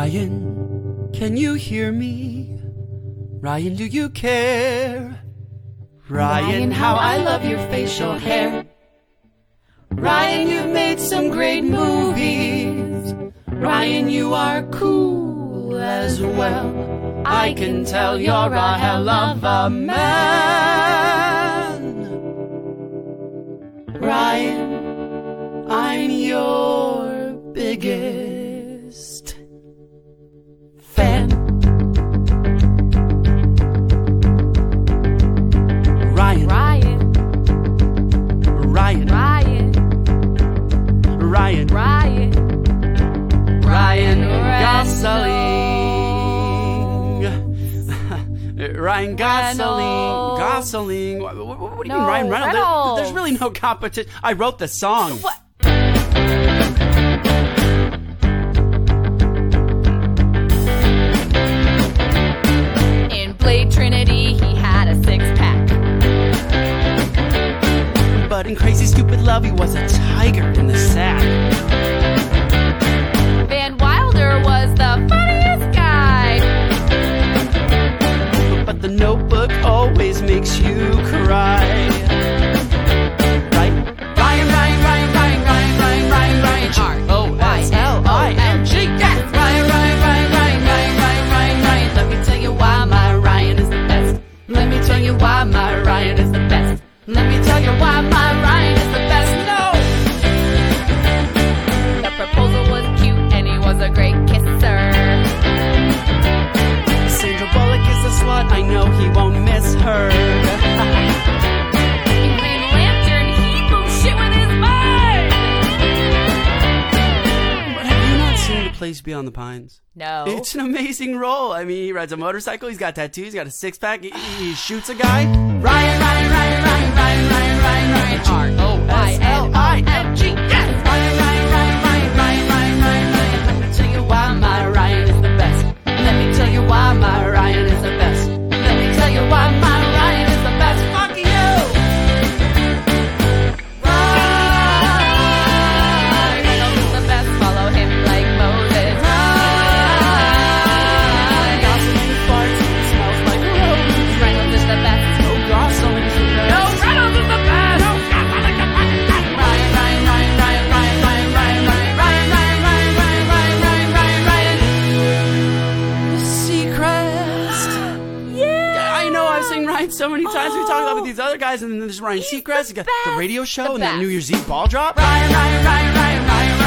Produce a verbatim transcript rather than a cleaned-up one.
Ryan, can you hear me? Ryan, do you care? Ryan, how I love your facial hair. Ryan, you've made some great movies. Ryan, you are cool as well. I can tell you're a hell of a man. Ryan, I'm your biggest fan. Ryan. Ryan. Ryan. Ryan. Ryan. Ryan. Ryan Gosling. Ryan Gosling. Gosling. What, what, what do you No, mean, Ryan Reynolds? There- Reynolds. there's really no competition. I wrote the song. What? In Blade Trinity, he had a six-pack. But in Crazy Stupid Love, he was a tiger in the sack. Van Wilder was the funniest guy. But The Notebook always makes you cry. Right? Ryan, Ryan, Ryan, Ryan, Ryan, Ryan, Ryan, Ryan. R O Y L O M G. Yes! Ryan, Ryan, Ryan, Ryan, Ryan, Ryan, Ryan, Ryan. Let me tell you why my Ryan is the best. Let me tell you why my Ryan is the best. Let me tell you why my Ryan is the best. No! The proposal was cute and he was a great kisser. Sandra Bullock is a slut. I know he won't miss her. In Green Lantern, he moves shit with his mind. But have you not seen The Place Beyond the Pines? No. It's an amazing role. I mean, he rides a motorcycle, he's got tattoos, he's got a six-pack, he, he shoots a guy. Ryan, Ryan, Ryan, Ryan, Ryan, Ryan, Ryan, Ryan. R O Y L I N G. Yes! Ryan, Ryan, Ryan, Ryan, Ryan, Ryan, Ryan, Ryan. Let me tell you why my Ryan is the best. Let me tell you why my Ryan is the best. Let me tell you why my Ryan is the best. Fuck you! Ryan Reynolds is the best. Follow him like Moses. Ryan Gosling farts and smells like a rose. Reynolds is the best. No, Gosling is the best. No, Reynolds is the best. No, Gosling is the best. Ryan, Ryan, Ryan, Ryan, Ryan, Ryan, Ryan, Ryan, Ryan, Ryan, Ryan, Ryan, Ryan, Ryan, Ryan, Ryan. Seacrest. Yeah. I know I've seen Ryan so many times. We talked about with these other guys, and then there's Ryan He's Seacrest. the You got the best. radio show The and that best. New Year's Eve ball drop. Ryan, Ryan, Ryan, Ryan, Ryan, Ryan,